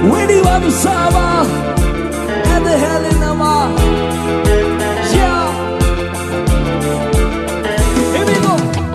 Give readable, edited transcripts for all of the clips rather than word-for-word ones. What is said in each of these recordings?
Wedi wadu sawa at the hell in nama. Yeah, here we go.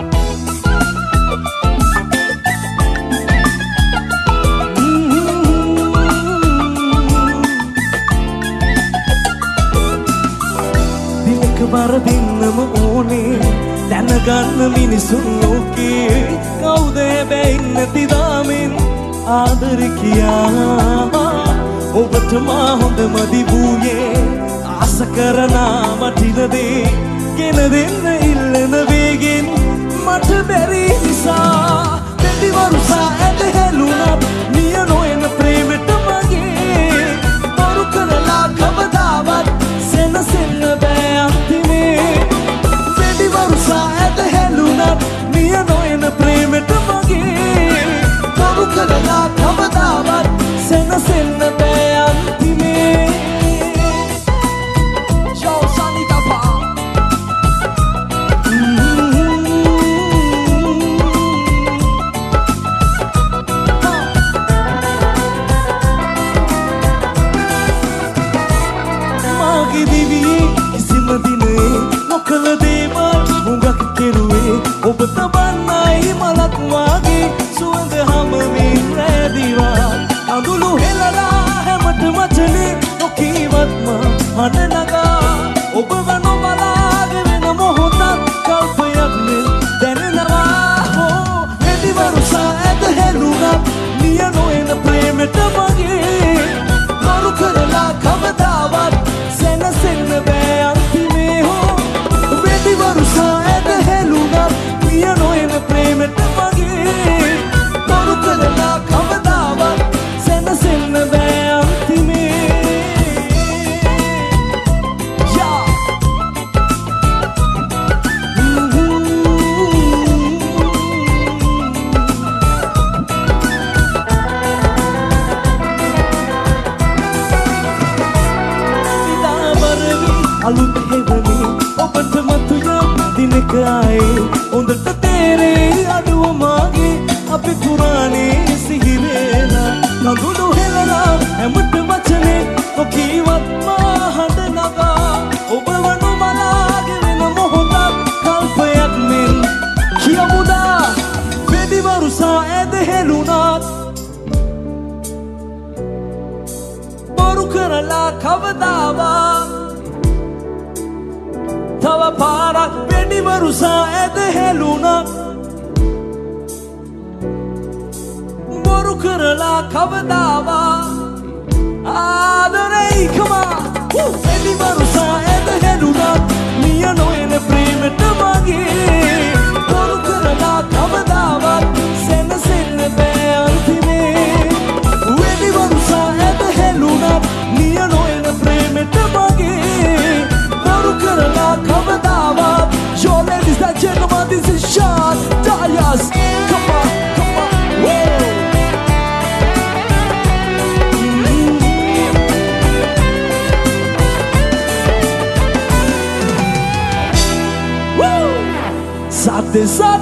Dilek bar dinnama one දැනගන්න මිනිසුන් ලෝකේ කවුද හැබැයි නැති දාමින් ආදර කියා ඔබට මා හොඳමදි වූයේ ආස කරන මටිනදේ ගෙන දෙන්න ඉල්ලන වේගෙන් මට බැරි නිසා දෙවි වරුසා ඇද හැලුණත් නිය නොයන ප්‍රේමෙට මගේ බරු කරලා කවදාවත් සෙනසෙන්න බෑ අන්තිමේ දෙවි වරුසා ඇද හැලුණත් නිය නොයන ප්‍රේමෙට මගේ බරු කරලා කවදාවත් සෙනසෙන්න බෑ අන්තිමේ Yo Sanita Pa මාගේ දිවියේ කිසිම දිනේ නොකළ දේවල් හුඟක් කෙරුවේ ඔබ තබන්නයි මලක් වාගේ සුවඳ හමමින් රැදිවා අඳුළු හෙලලා හැමට මචනේ නොකීවත්ම හඬ නගා ඔබව නොබලාගෙන වෙන මොහොතක් කල්පයක් මෙන් දැනෙනවා හෝ වැඩි වරුසා ඇද හැලුණත් නිය නොයන ප්‍රේමෙට මගේ මරු කරලා කවදාවත් සැනසෙන්න බෑ අන්තිමේ හෝ වැඩි වරුසා ඇද හැලුණත් නිය නොයන ප්‍රේමෙට මගේ මරු කරලා කවදාවත් සැනසෙන්න බෑ අන්තිමේ අලුත් හෙවනේ ඔබට මතුයම් දිනක ආයේ හොඳට තේරේ අඩුව මාගේ අපි පුරාණේ සිහිරේලා නඳුළු හෙලලා හැමට මචනේ නොකීවත් මා හඬ නගා ඔබව නොබලාගෙන වෙන මොහොතක් කල්පයක් මෙන් කියමුදා වැඩි වරුසා ඇද හෙලුණත් බොරු කරලා කවදාවත් තව පාරක් වැඩි වරුසා ඇද හැලුණා බොරු කරලා කවදාවත් ආදරේ කමා වැඩි වරුසා ඇද හැලුණා නිය නොයන ප්‍රේමෙට මගේ බොරු කරලා කවදාවත් සැනසෙන්න බෑ අන්තිමේ වැඩි වරුසා ඇද හැලුණා නිය නොයන ප්‍රේමෙට මගේ බොරු කරලා කවදාවත් Yo ladies and gentlemen, this is Sean Dias. Come on, come on, woo! Woo! Sade sade